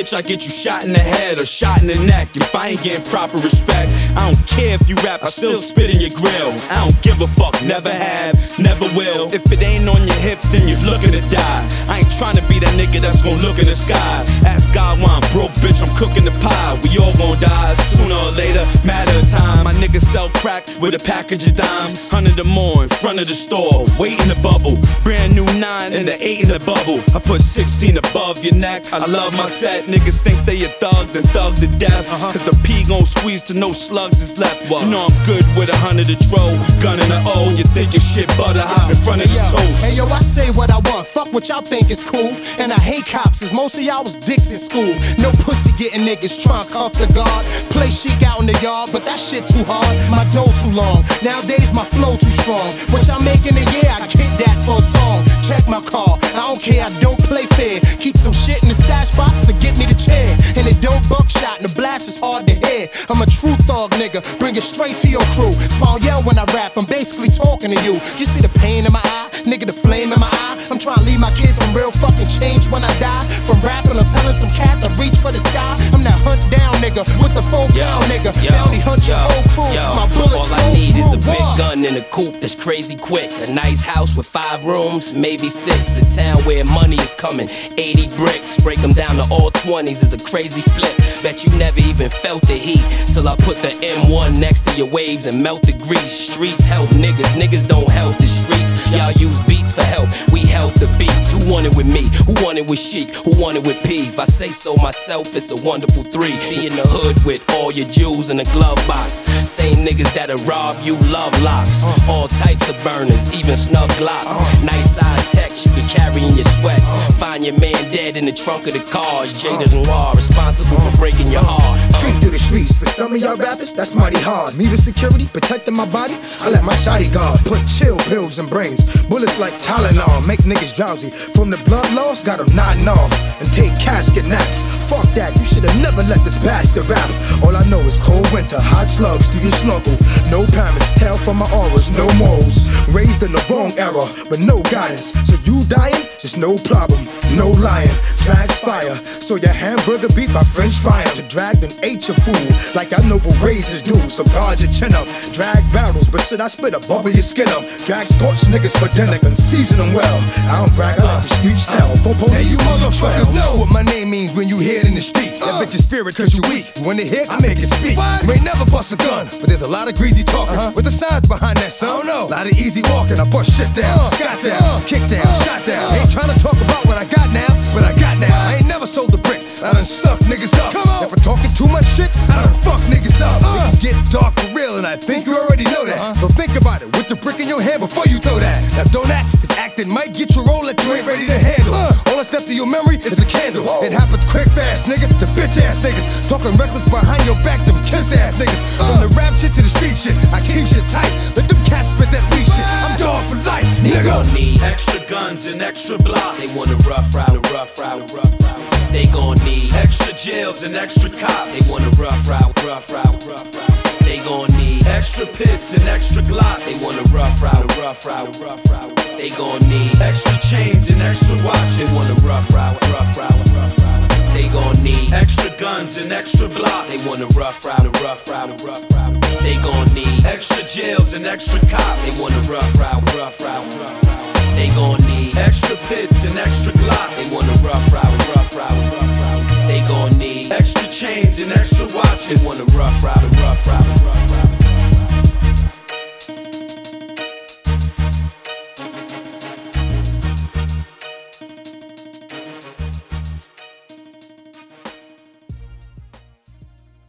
bitch, I get you shot in the head or shot in the neck. If I ain't getting proper respect, I don't care if you rap, I still spit in your grill. I don't give a fuck, never have, never will. If it ain't on your hip, then you're looking to die. I ain't trying to be that nigga that's gon' look in the sky. Ask God why I'm broke, bitch, I'm cooking the pie. We all gon' die sooner or later, matter of time. My niggas sell crack with a package of dimes. 100 or more in front of the store, wait in the bubble. Brand new 9 and the 8 in the bubble. I put 16 above your neck. I love my set. Niggas think they a thug, then thug to death. Cause the P gon' squeeze till no slugs is left. You know I'm good with 100 a dro, gun in the O. You think your shit butter hot in front of this toast. Hey yo, I say what I want, fuck what y'all think is cool. And I hate cops, cause most of y'all was dicks in school. No pussy getting niggas trunk off the guard. Play chic out in the yard, but that shit too hard. My dough too long, nowadays my flow too strong. What y'all make in a year, I kick that for a song. Check my car, I don't care, I don't play fair. Keep some shit in the stash box to get me the chair. And it don't buckshot and the blast is hard to hear. I'm a true thug nigga, bring it straight to your crew. Small yell when I rap, I'm basically talking to you. You see the pain in my eye, nigga, the flame in my eye. I'm trying to leave my kids some real fucking change when I die. From rapping, I'm telling some cat to reach for the sky. I'm that hunt down nigga with the full down nigga. Bounty hunt your whole crew. My bullets all I need is a big gun in a coupe that's crazy quick. A nice house with 5 rooms, maybe 6. A town where money is coming, 80 bricks. Break them down to all 20s is a crazy flip. Bet you never even felt the heat till I put the M1 next to your waves and melt the grease. Streets help niggas, niggas don't help the streets. Y'all use beats for help, we help the beats. Who want it with me? Who want it with Chic? Who want it with P? If I say so myself, it's a wonderful 3. Be in the hood with all your jewels in a glove box. Same niggas that'll rob you, love locks. All types of burners, even snub glocks. Nice size text you can carry in your sweats. Find your man dead in the trunk of the cars. Jada Noir, responsible for breaking your heart. Creep through the streets, for some of y'all rappers, that's mighty hard. Me with security, protecting my body, I let my shotty guard. Put chill pills in brains, bullets like Tylenol, make niggas drowsy. From the blood loss, got them nodding off, and take casket naps. Fuck that, you should've never let this bastard rap. All I know is cold winter, hot slugs through your snuggle. No parents, tell from my auras, no morals. Raised in the wrong era, but no guidance. So you dying? Just no problem, no lying. Drags fire, so your hamburger beat by French fire. To drag then ate your food, like I know what razors do. So guard your chin up, drag barrels, but shit I spit up, bubble your skin up. Drag scorch niggas for dinner and season them well. I don't brag, I let the streets tell. Hey, you motherfuckers know what my name means when you hear it in the street. That bitches fear it cause you weak. When they hear, I make it speak. You ain't never bust a gun, but there's a lot of greasy talking. With the signs behind that, son. I don't know. A lot of easy walking, I bust shit down. Got down, kick down, shot down. Ain't trying to talk about what I got now, but I got now. I ain't never sold the brick, I done stuck niggas up. If I'm talking too much shit, I done fuck niggas up. It can get dark for real, and I think you already know that. So think about it, with the brick in your hand before you throw that. Now don't act, cause acting might get your role that you ain't ready to handle. All that's left of your memory is a candle. It happens quick, fast, nigga, to bitch ass niggas. Talking reckless behind your back, them kiss ass niggas. From the rap shit to the street shit, I keep shit tight. Let them cats spit that weak shit. I'm dog for life, nigga. Need extra guns and extra blocks. They want a rough ride, rough ride, rough ride. They gon' need extra jails and extra cops. They want a rough ride, rough ride, rough ride. They gon' need extra pits and extra glocks. They want a rough ride, rough ride, rough ride. They gon' need extra chains and extra watches. They want a rough ride, rough ride, rough ride. They gon' need extra guns and extra blocks. They want a rough ride, rough ride, rough ride. They gon' need extra jails and extra cops. They want a rough ride, rough ride, rough ride. They gon' need extra pits and extra glocks. They want a rough ride, rough ride, rough ride. They gon' need extra chains and extra watches. They want a rough ride, rough ride, rough ride.